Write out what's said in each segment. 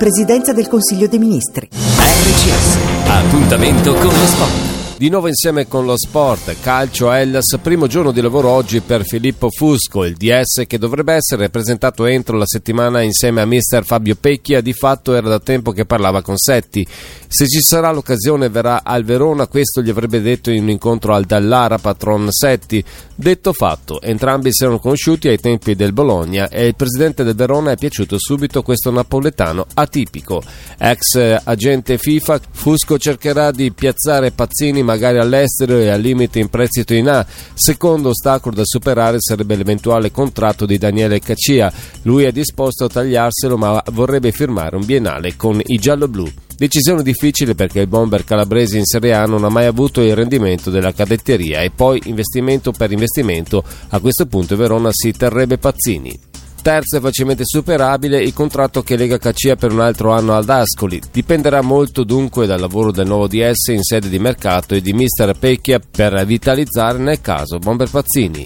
Presidenza del Consiglio dei Ministri. RCS, appuntamento con lo sport. Di nuovo insieme con lo sport, calcio a Hellas, primo giorno di lavoro oggi per Filippo Fusco, il DS che dovrebbe essere presentato entro la settimana insieme a mister Fabio Pecchia, di fatto era da tempo che parlava con Setti. Se ci sarà l'occasione verrà al Verona, questo gli avrebbe detto in un incontro al Dallara patron Setti. Detto fatto, entrambi si erano conosciuti ai tempi del Bologna e il presidente del Verona è piaciuto subito questo napoletano atipico. Ex agente FIFA, Fusco cercherà di piazzare Pazzini magari all'estero e al limite in prestito in A. Secondo ostacolo da superare sarebbe l'eventuale contratto di Daniele Caccia. Lui è disposto a tagliarselo ma vorrebbe firmare un biennale con i gialloblu. Decisione difficile perché il bomber calabrese in Serie A non ha mai avuto il rendimento della cadetteria e poi investimento per investimento, a questo punto Verona si terrebbe Pazzini. Terzo e facilmente superabile il contratto che lega Caccia per un altro anno ad Ascoli. Dipenderà molto dunque dal lavoro del nuovo DS in sede di mercato e di mister Pecchia per vitalizzare nel caso bomber Pazzini.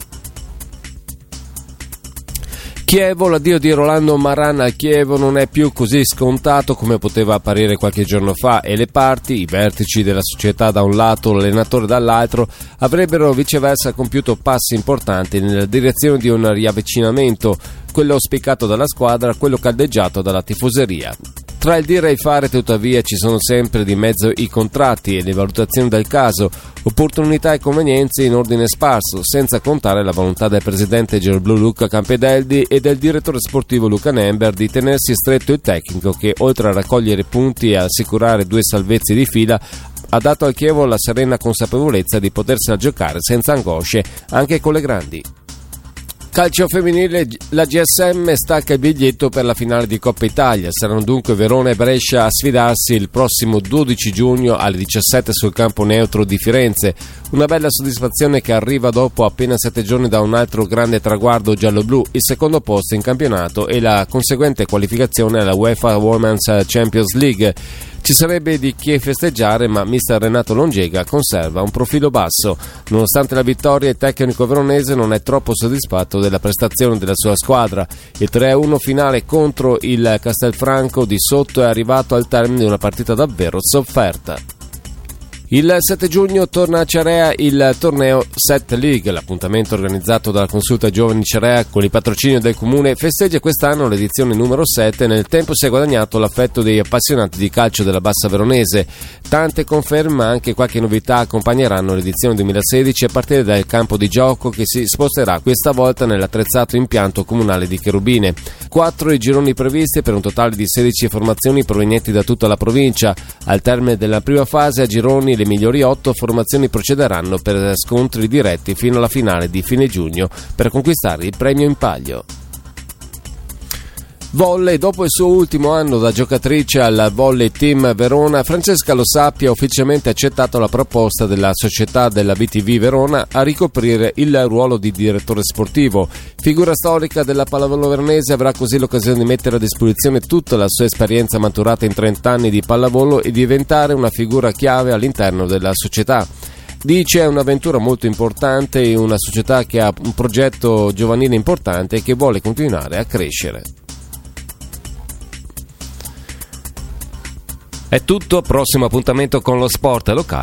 Chievo, l'addio di Rolando Maran al Chievo non è più così scontato come poteva apparire qualche giorno fa e le parti, i vertici della società da un lato, l'allenatore dall'altro, avrebbero viceversa compiuto passi importanti nella direzione di un riavvicinamento, quello auspicato dalla squadra, quello caldeggiato dalla tifoseria. Tra il dire e il fare, tuttavia, ci sono sempre di mezzo i contratti e le valutazioni del caso, opportunità e convenienze in ordine sparso, senza contare la volontà del presidente gialloblu Luca Campedeldi e del direttore sportivo Luca Nember di tenersi stretto il tecnico che, oltre a raccogliere punti e assicurare 2 salvezze di fila, ha dato al Chievo la serena consapevolezza di potersela giocare senza angosce anche con le grandi. Calcio femminile, la GSM stacca il biglietto per la finale di Coppa Italia. Saranno dunque Verona e Brescia a sfidarsi il prossimo 12 giugno alle 17 sul campo neutro di Firenze. Una bella soddisfazione che arriva dopo appena 7 giorni da un altro grande traguardo gialloblu, il secondo posto in campionato e la conseguente qualificazione alla UEFA Women's Champions League. Ci sarebbe di che festeggiare, ma mister Renato Longega conserva un profilo basso. Nonostante la vittoria, il tecnico veronese non è troppo soddisfatto della prestazione della sua squadra. Il 3-1 finale contro il Castelfranco di sotto è arrivato al termine di una partita davvero sofferta. Il 7 giugno torna a Cerea il torneo Set League, l'appuntamento organizzato dalla Consulta Giovani Cerea con il patrocinio del comune festeggia quest'anno l'edizione numero 7 e nel tempo si è guadagnato l'affetto dei appassionati di calcio della Bassa Veronese. Tante conferme ma anche qualche novità accompagneranno l'edizione 2016 a partire dal campo di gioco che si sposterà questa volta nell'attrezzato impianto comunale di Cherubine. 4 i gironi previsti per un totale di 16 formazioni provenienti da tutta la provincia. Al termine della prima fase a gironi le migliori 8 formazioni procederanno per scontri diretti fino alla finale di fine giugno per conquistare il premio in palio. Volley, dopo il suo ultimo anno da giocatrice al Volley Team Verona, Francesca Lo Sappi ha ufficialmente accettato la proposta della società della BTV Verona a ricoprire il ruolo di direttore sportivo. Figura storica della pallavolo veronese, avrà così l'occasione di mettere a disposizione tutta la sua esperienza maturata in 30 anni di pallavolo e diventare una figura chiave all'interno della società. Dice è un'avventura molto importante e una società che ha un progetto giovanile importante e che vuole continuare a crescere. È tutto, prossimo appuntamento con lo sport locale.